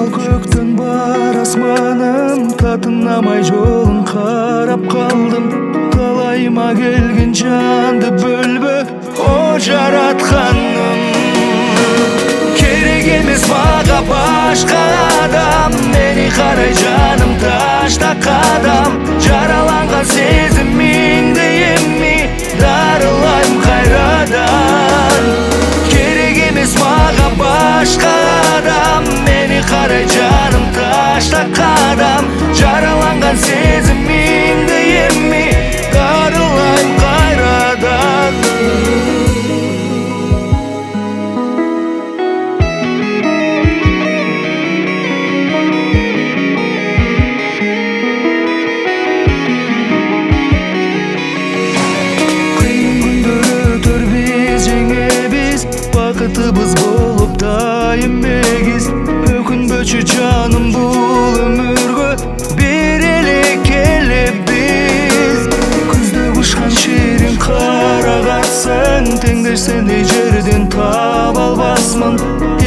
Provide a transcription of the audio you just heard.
көктен бар асманым, татынамай жолын қарап қалдым. Қалайыма келген жанды бөлбө, о жаратқаным. Керек емес мага башка адам, мени қарай жаным ташта қадам. Жараланған сезіміңді емми, дарылайым қайрадан. Керек емес мага башка адам, мени қарай жаным ташта қадам. Жараланған сезіміңді емми, дарылайым қайрадан. Бақытыбыз болып дайым егіз, өкінбөчү жаным бұл өміргө береле келіп біз. Күзде ұшқан шерин қарағатсың, теңдеш сендей жерден таба албасмын.